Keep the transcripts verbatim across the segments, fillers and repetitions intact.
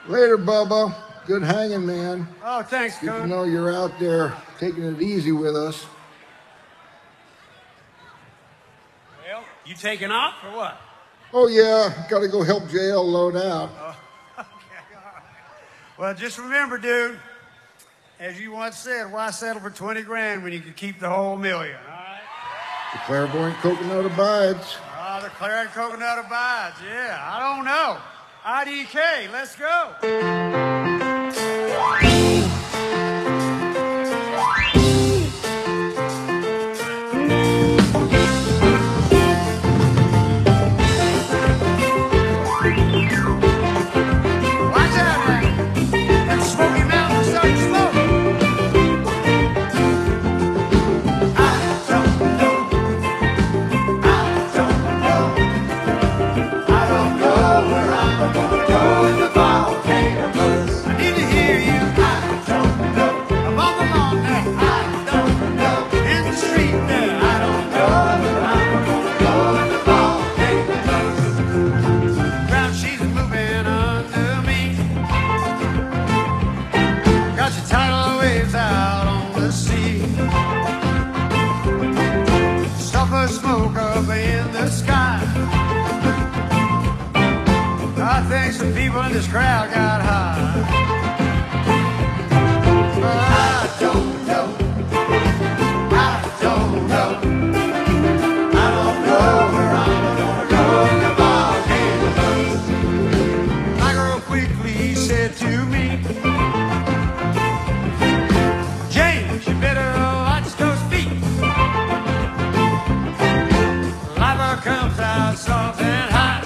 Later, Bubba. Good hanging, man. Oh, thanks, Good to Coon. know you're out there taking it easy with us. Well, you taking off or what? Oh, yeah. Got to go help J L load out. Oh, okay, all right. Well, just remember, dude, as you once said, why settle for twenty grand when you could keep the whole million, all right? The clairvoyant coconut abides. Ah, the claret coconut abides, yeah. I don't know. I D K, let's go. Smoke up in the sky. I think some people in this crowd got high. I don't know. I don't know. I don't know where I'm gonna go in the ball game. My girl quickly said to me, James, you better watch those feet. Comes out soft and hot.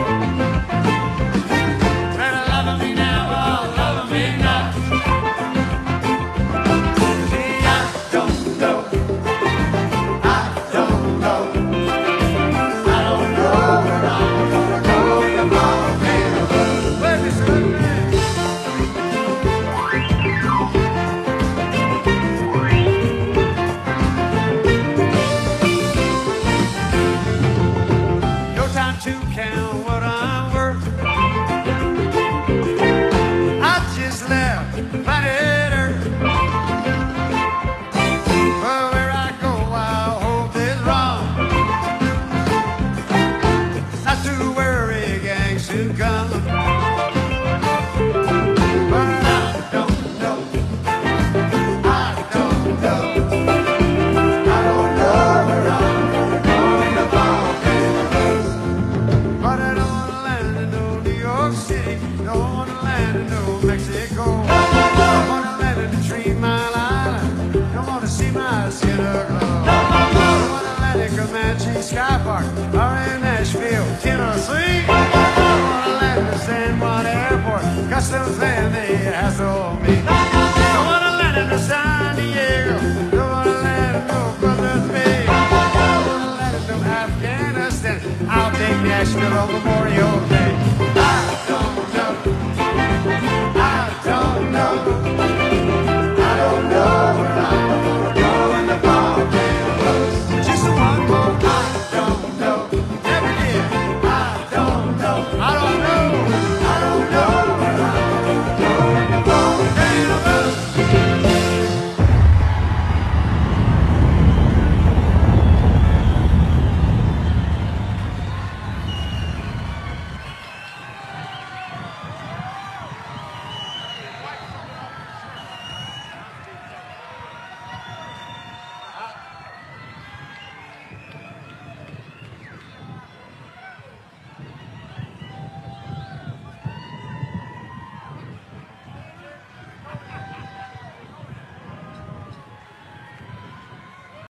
Better love me now or love me not. See, I don't know. I don't know. I don't know where I'm gonna go in the ball game. Let me see. To count what I'm worth. I just left planet Earth. But where I go, I hope it's wrong. Not to worry, gang soon come. But I don't know. I don't know. I don't know where I'm gonna go in the ball game. But I don't want to land in no New York City. Don't want to land in no Mexico. Don't want to land in the Three Mile Island. Don't want to see my skin glow. Don't want to land in Comanche Sky Park or in Nashville, Tennessee. Don't want to land in San Juan Airport. Customs man, they hassle me. Don't want to land in San Diego. Don't want to land in no Brothers Bay. Don't want to land in no Afghanistan. I'll take Nashville on Memorial